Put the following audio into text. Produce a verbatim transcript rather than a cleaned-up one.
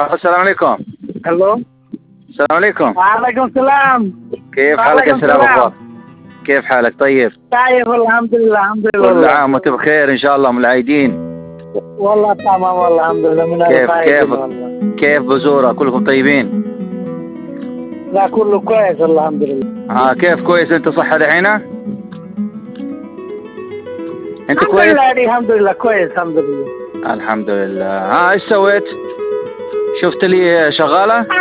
السلام عليكم. الو. السلام عليكم. وعليكم السلام. كيف حالك يا سلام أخبار؟ كيف حالك طيب؟ طيب والله الحمد لله الحمد لله. كل عام وانت بخير إن شاء الله من العايدين. والله تمام والله الحمد لله من كيف كيف والله. كيف بزورة كلكم طيبين؟ لا كله كويس والله الحمد لله. ها كيف كويس أنت صحة دحين؟ أنت الحمد كويس؟ لله الحمد لله كويس الحمد لله. الحمد لله. ها إيش سويت؟ شفت لي شغالة؟